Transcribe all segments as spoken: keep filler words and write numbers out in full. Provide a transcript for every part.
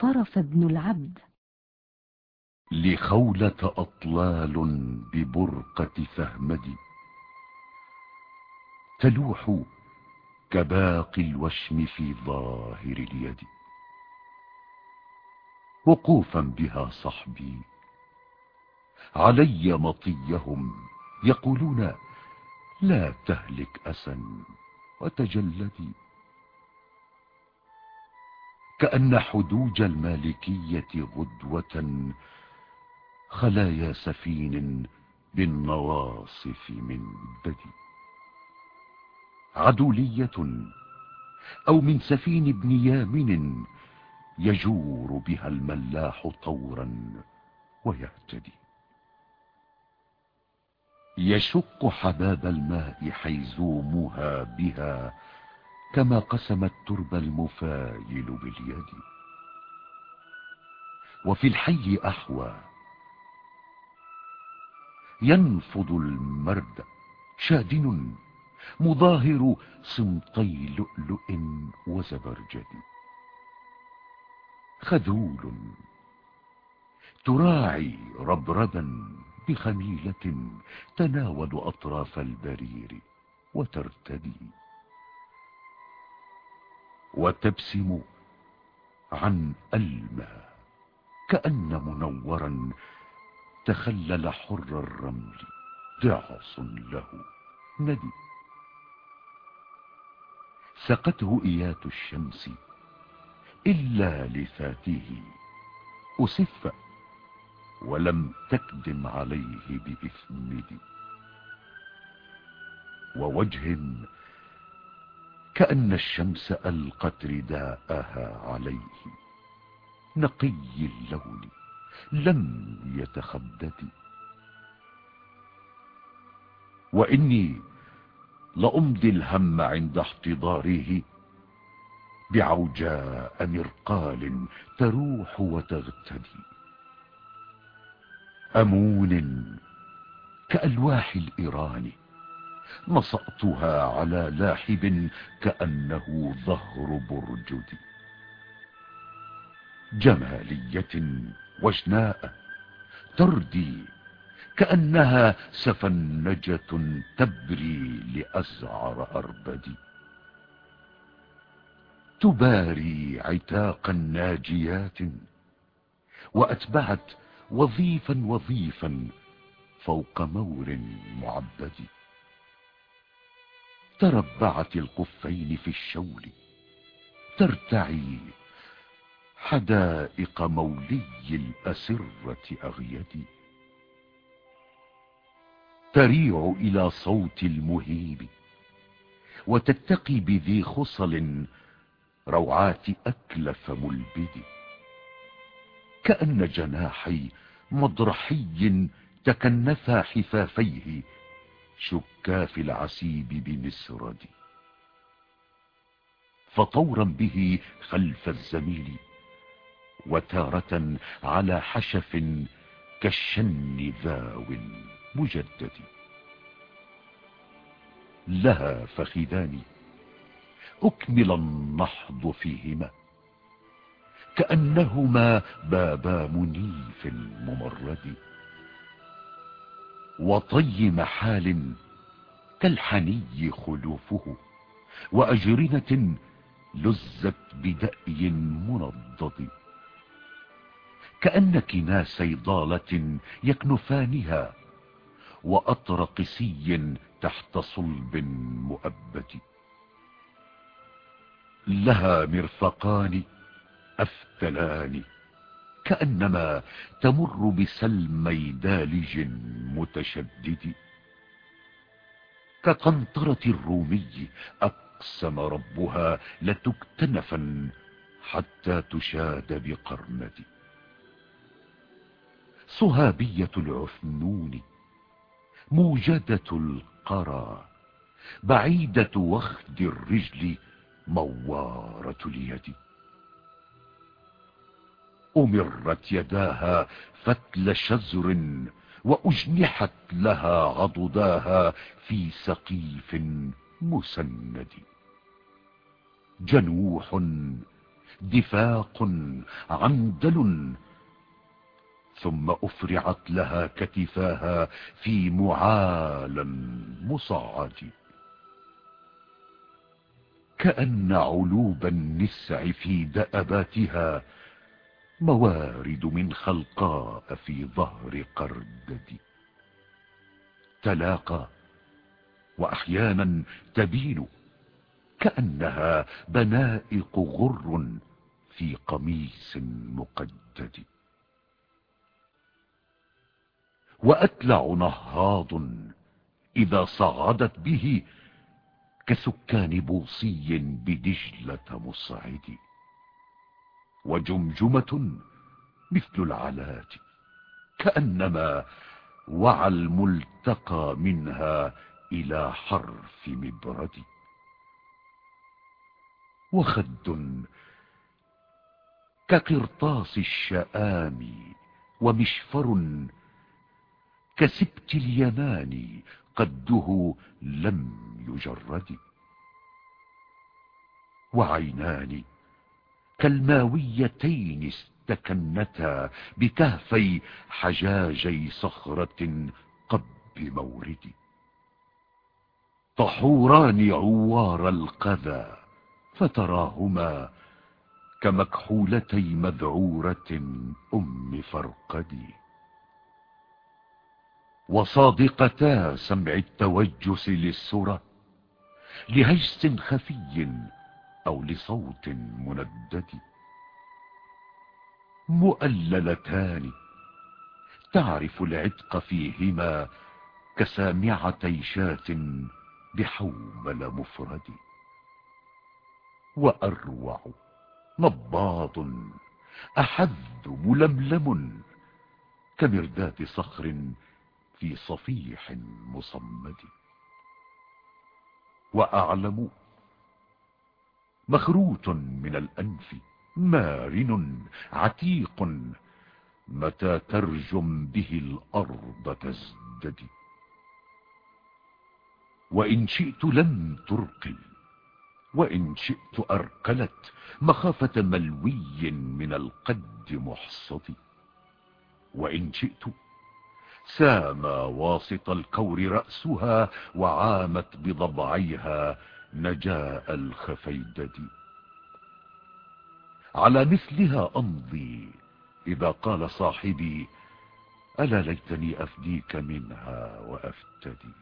اعترف ابن العبد. لخولة أطلال ببرقة فهمد تلوح كباقي الوشم في ظاهر اليد. وقوفا بها صحبي علي مطيهم يقولون لا تهلك أسا وتجلدي. كأن حدوج المالكية غدوة خلايا سفين بالنواصف من بدي. عدولية أو من سفين ابن يامن يجور بها الملاح طورا ويهتدي. يشق حباب الماء حيزومها بها كما قسم الترب المفايل باليد. وفي الحي أحوى ينفض المرد شادن مظاهر سمطي لؤلؤ وزبرجد. خذول تراعي ربربا بخميلة تناول أطراف البرير وترتدي. وتبسم عن ألمى كأن منورا تخلل حر الرمل دعص له ندي. سقته إيات الشمس إلا لفاته أسف ولم تكدم عليه بإثمد. ووجه كأن الشمس ألقت رداءها عليه نقي اللون لم يتخدد. وإني لأمضي الهم عند احتضاره بعوجاء مرقال تروح وتغتدي. أمون كألواح الإيران نصأتها على لاحب كأنه ظهر برجد. جمالية وجناء تردي كأنها سفنجة تبري لأزعر أربد. تباري عتاقا ناجيات وأتبعت وظيفا وظيفا فوق مور معبد. تربعت القفين في الشول ترتعي حدائق مولي الأسرة أغيد. تريع إلى صوت المهيب وتتقي بذي خصل روعات أكلف ملبد. كأن جناحي مضرحي تكنفا حفافيه شكاف العسيب بمسرد. فطورا به خلف الزميل وتارة على حشف كالشن ذاو مجدد. لها فخذان أكمل النحض فيهما كأنهما بابا منيف ممرد. وطي محال كالحني خلوفه وأجرنة لزت بدأي منضد. كأن كناسي ضالة يكنفانها وأطر قسي تحت صلب مؤبد. لها مرفقان أفتلان كأنما تمر بسلمي دالج متشدد. كقنطرة الرومي أقسم ربها لتكتنفا حتى تشاد بقرند. صهابية العفنون موجدة القرى بعيدة وخد الرجل موارة اليد. أمرت يداها فتل شزر وأجنحت لها عضداها في سقيف مسند. جنوح دفاق عندل، ثم أفرعت لها كتفاها في معال مصعد، كأن علوب النسع في دأباتها موارد من خلقاء في ظهر قردد، تلاقى وأحيانا تبين كأنها بنائق غر في قميص مقدد، وأتلع نهاض إذا صعدت به كسكان بوصي بدجلة مصعد، وجمجمة مثل العلات كأنما وعى الملتقى منها إلى حرف مبرد، وخد كقرطاس الشآم، ومشفر كسبت اليمان قده لم يجرد، وعينان كالماويتين استكنتا بكهفي حجاجي صخرة قب مورد، طحوران عوار القذى فتراهما كمكحولتي مذعورة أم فرقد، وصادقتا سمع التوجس للسرى لهجس خفي أو لصوت مندد، مؤللتان تعرف العتق فيهما كسامعتي شاة بحومل مفرد، وأروع نباض أحذ ململم كمردات صخر في صفيح مصمد، وأعلم مخروط من الأنف مارن عتيق متى ترجم به الأرض تزدد، وإن شئت لم ترقل وإن شئت أرقلت مخافة ملوي من القد محصد، وإن شئت سامى واسط الكور رأسها وعامت بضبعيها نجاء الخفيدد، على مثلها أمضي إذا قال صاحبي ألا ليتني أفديك منها وأفتدي،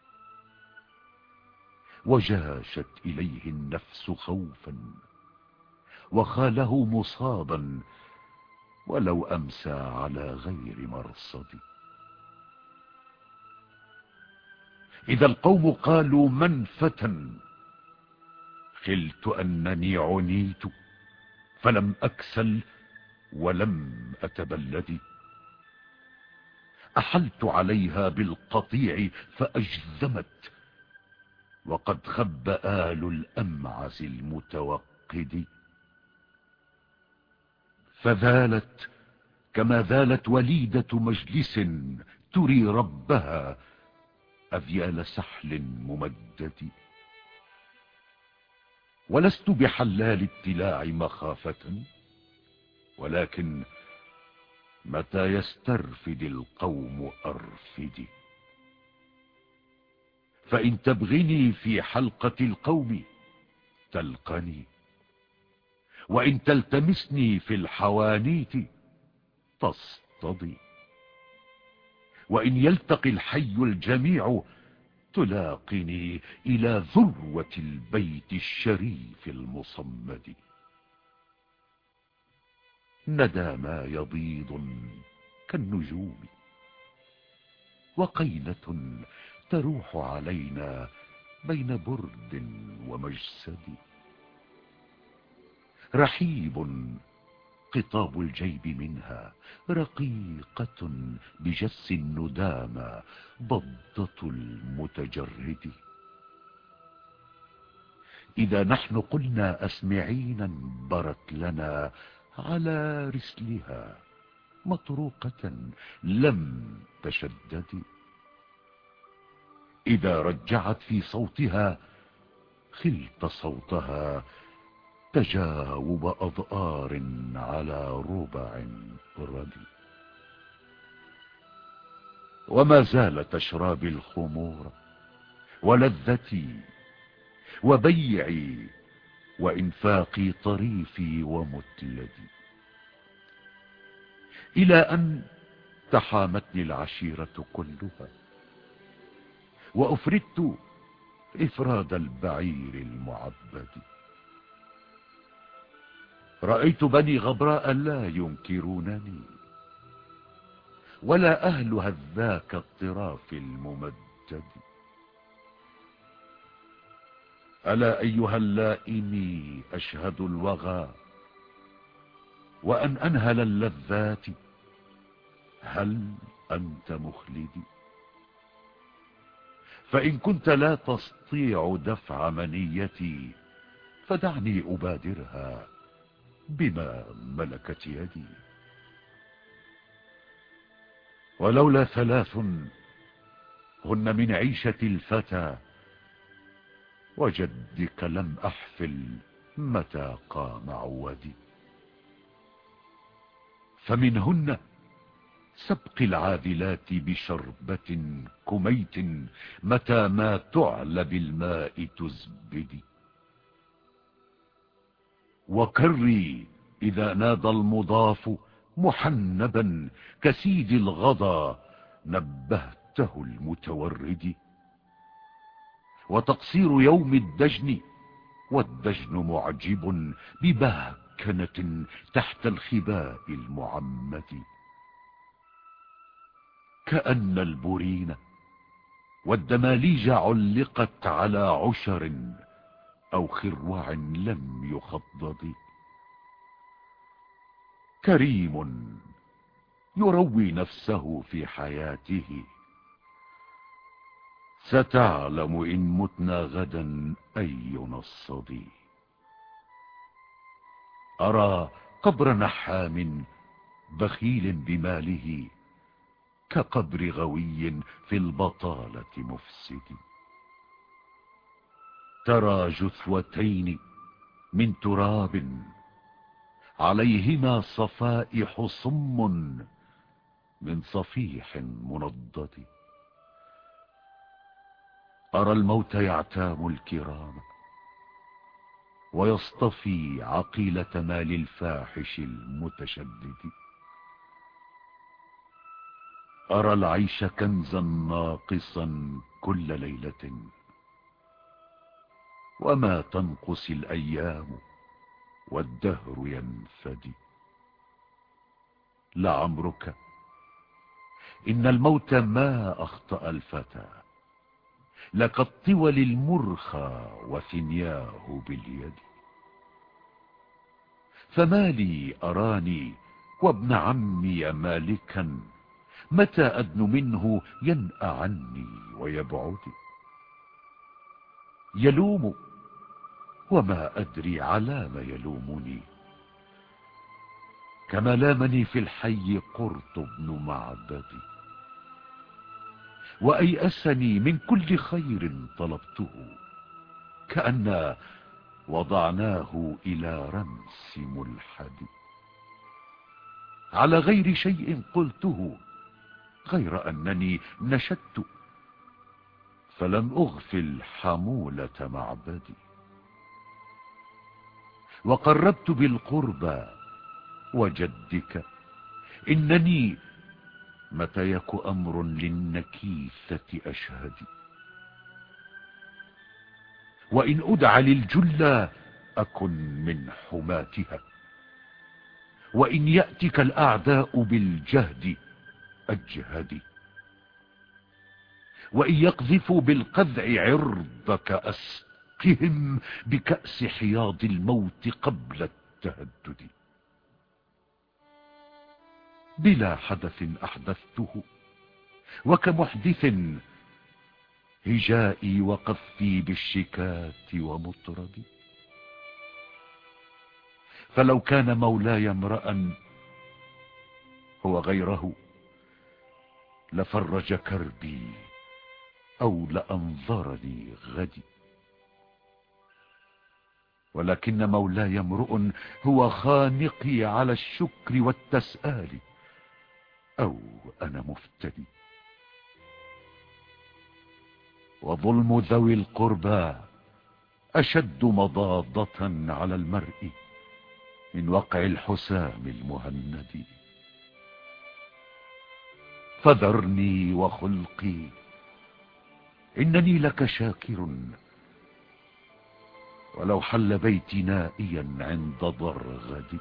وجاشت إليه النفس خوفا وخاله مصابا ولو أمسى على غير مرصد، إذا القوم قالوا من فتى خلت أنني عنيت فلم أكسل ولم أتبلد، أحلت عليها بالقطيع فأجذمت وقد خب آل الأمعز المتوقد، فذالت كما ذالت وليدة مجلس تري ربها أذيال سحل ممدد، ولست بحلال التلاع مخافة ولكن متى يسترفد القوم أرفدي، فإن تبغني في حلقة القوم تلقني، وإن تلتمسني في الحوانيت تصطدي، وإن يلتقي الحي الجميع تلاقني إلى ذروة البيت الشريف المصمد، ندى ما يبيض كالنجوم وقيلة تروح علينا بين برد ومجسد، رحيب قطاب الجيب منها رقيقة بجس الندامى بضة المتجرد، إذا نحن قلنا أسمعينا برت لنا على رسلها مطروقة لم تشدد، إذا رجعت في صوتها خلت صوتها تجاوب أضآر على ربع ردي. وما زال تشرابي الخمور ولذتي وبيعي وإنفاقي طريفي ومتلدي، إلى أن تحامتني العشيرة كلها وأفردت إفراد البعير المعبد. رأيت بني غبراء لا ينكرونني ولا أهل هذاك الطراف الممجد. ألا أيها اللائمي أشهد الوغى وأن أنهل اللذات، هل أنت مخلدي؟ فإن كنت لا تستطيع دفع منيتي فدعني أبادرها بما ملكت يدي. ولولا ثلاث هن من عيشة الفتى وجدك لم أحفل متى قام عودي. فمنهن سبق العاذلات بشربة كميت متى ما تعلى بالماء تزبدي، وكري إذا نادى المضاف محنبا كسيد الغضا نبهته المتورد. وتقصير يوم الدجن والدجن معجب ببهكنة تحت الخباء المعمد، كأن البرين والدماليج علقت على عشر أو خروع لم يخضد. كريم يروي نفسه في حياته، ستعلم إن متنا غدا أي نصدي. أرى قبر نحام بخيل بماله كقبر غوي في البطالة مفسد. ترى جثوتين من تراب عليهما صفائح صم من صفيح منضد. أرى الموت يعتام الكرام ويصطفي عقيلة مال الفاحش المتشدد. أرى العيش كنزا ناقصا كل ليلة وما تنقص الأيام والدهر ينفدي. لعمرك إن الموت ما أخطأ الفتى، لكالطول المرخى وثنياه باليد. فما لي أراني وابن عمي مالكا متى أدن منه ينأى عني ويبعد. يلوم وما أدري على ما يلومني، كما لامني في الحي قرط بن معبدي. وأيأسني من كل خير طلبته، كأن وضعناه إلى رمس ملحد. على غير شيء قلته غير أنني نشدت، فلم أغفل حمولة معبدي. وقربت بالقربى وجدك إنني متى يك أمر للنكيثة أشهدي. وإن أدعى للجلة أكن من حماتها، وإن يأتك الأعداء بالجهد أجهدي. وإن يقذفوا بالقذع عرضك أسقهم بكأس حياض الموت قبل التهدد. بلا حدث أحدثته وكمحدث هجائي وقذفي بالشكات ومطردي. فلو كان مولاي امرأ هو غيره لفرج كربي أو لأنظرني غدي. ولكن مولاي امرؤ هو خانقي على الشكر والتسآل، أو أنا مفتدي. وظلم ذوي القربى أشد مضاضة على المرء من وقع الحسام المهند. فذرني وخلقي إنني لك شاكر، ولو حل بيتي نائيا عند ضرغدي.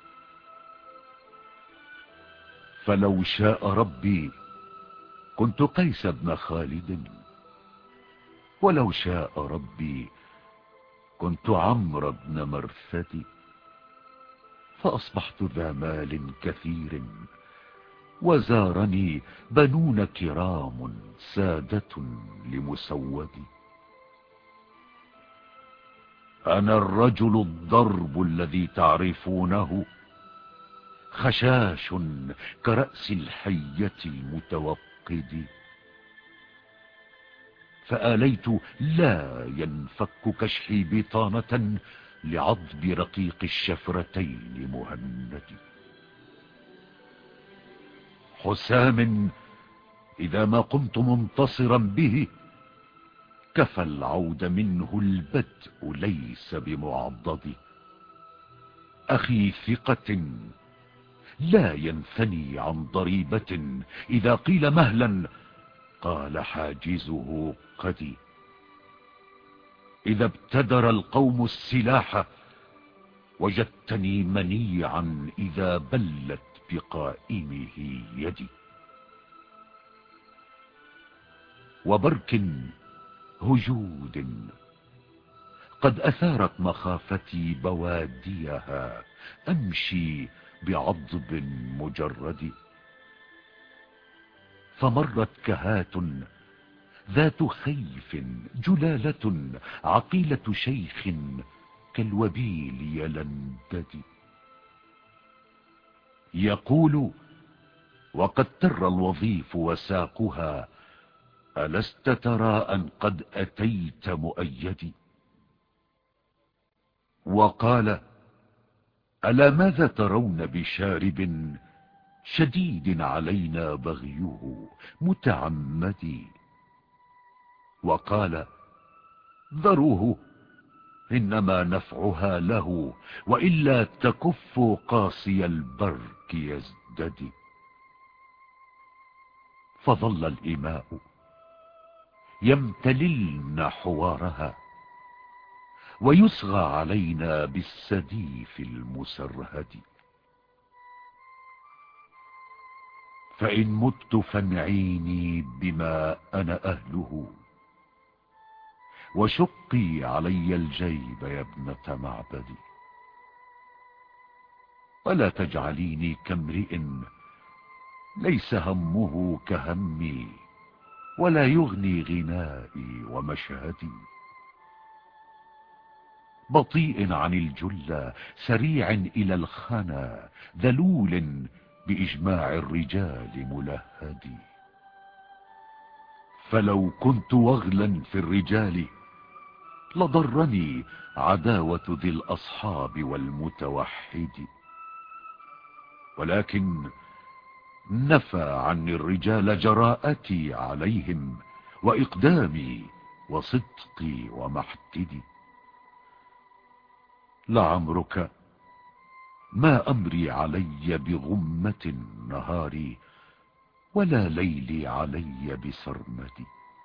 فلو شاء ربي كنت قيس بن خالد، ولو شاء ربي كنت عمرو بن مرثد. فأصبحت ذا مال كثير، وزارني بنون كرام سادة لمسودي. أنا الرجل الضرب الذي تعرفونه، خشاش كرأس الحية المتوقد. فآليت لا ينفك كشحي بطانة لعضب رقيق الشفرتين مهند. حسام إذا ما قمت منتصرا به، كفى العود منه البدء ليس بمعضد. أخي ثقة لا ينثني عن ضريبة، إذا قيل مهلا قال حاجزه قدي. إذا ابتدر القوم السلاح وجدتني منيعا، إذا بلت بقائمه يدي. وبرك هجود قد أثارت مخافتي بواديها، أمشي بعضب مجرد. فمرت كهات ذات خيف جلالة، عقيلة شيخ كالوبيل يلندد. يقول وقد تر الوظيف وساقها، ألست ترى أن قد أتيت مؤيدي. وقال ألا ماذا ترون بشارب شديد علينا بغيه متعمد. وقال ذروه إنما نفعها له، وإلا تكف قاسي البرك يزدد. فظل الإماء يمتللن حوارها، ويصغى علينا بالسديف المسرهد. فإن مت فانعيني بما أنا أهله، وشقي علي الجيب يا ابنة معبدي. ولا تجعليني كامرئ ليس همه كهمي، ولا يغني غنائي ومشهدي. بطيء عن الجلة سريع إلى الخنا، ذلول بإجماع الرجال ملهدي. فلو كنت وغلا في الرجال لضرني عداوة ذي الأصحاب والمتوحد. ولكن نفى عني الرجال جراءتي عليهم، وإقدامي وصدقي ومحتدي. لعمرك ما أمري علي بغمة نهاري، ولا ليلي علي بسرمدي.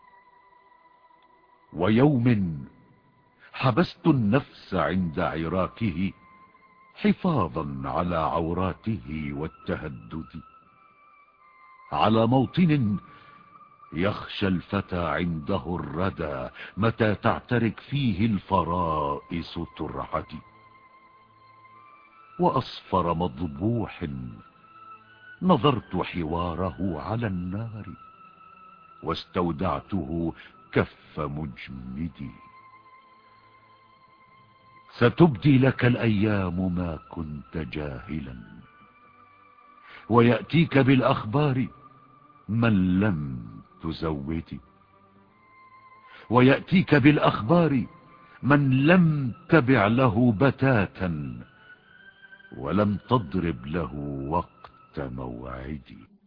ويوم حبست النفس عند عراكه، حفاظا على عوراته والتهدد. على موطن يخشى الفتى عنده الردى، متى تعترك فيه الفرائس ترعد. وأصفر مضبوح نظرت حواره على النار، واستودعته كف مجمدي. ستبدي لك الأيام ما كنت جاهلا، ويأتيك بالأخبار من لم تزودي. ويأتيك بالأخبار من لم تبع له بتاتا ولم تضرب له وقت موعدي.